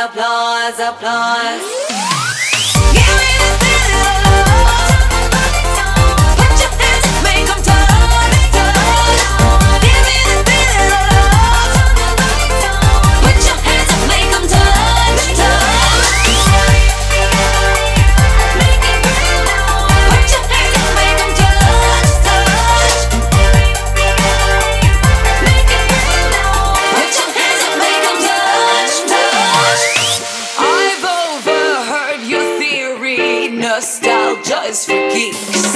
applause, applause. Give me the feeling. Put your hands up, make 'em touch, touch. Give me the feeling. Put your hands up, make 'em touch, touch. Make it real. Put your hands up, make 'em touch, touch. Make it real. Put your hands up, make 'em touch, touch. I've overheard your theory, nostalgia is for geeks.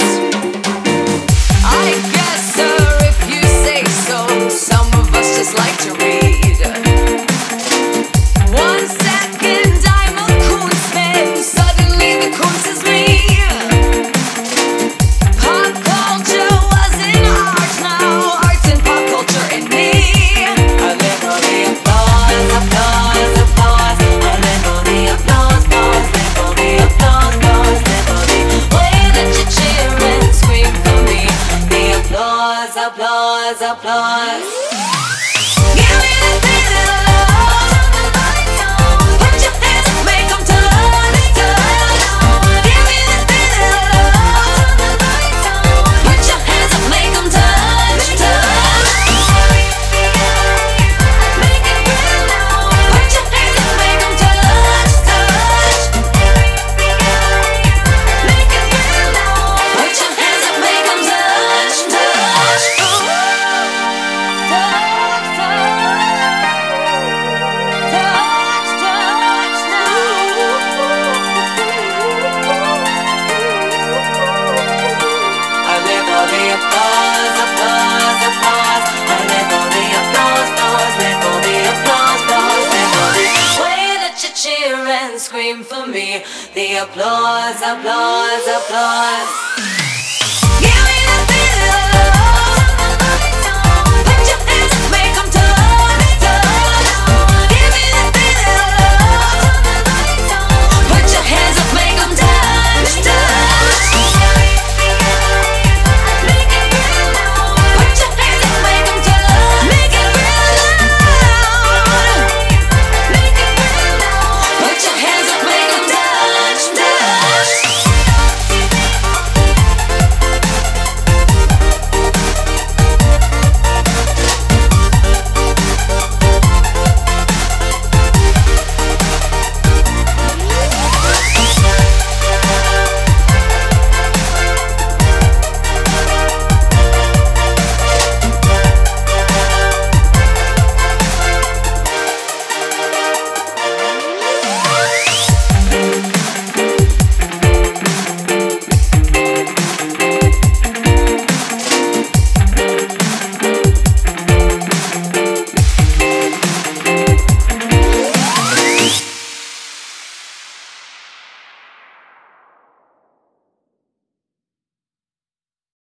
I guess, sir, if you say so, some of us just like to read. 1 second I'm a Kunstman, suddenly the Kunst is me. Pop culture was in art, now art's in pop culture in me. I live for the applause, applause, applause. I live for the applause, applause. Live for the applause, applause. Live for the way that you cheer and scream for me. The applause, applause, applause. Give me the feeling. Put your hands up, make 'em touch, touch. Give me the feeling. Put your hands up, make 'em touch, touch. Make it real. Put your hands up, make 'em touch, touch. Make it real. Put your hands up, make 'em touch, touch. Touch, touch, touch, I live for the applause, applause, applause. I live for the applause, applause. Live for the applause, applause. Live for the way that you cheer and scream for me. The applause, applause, applause.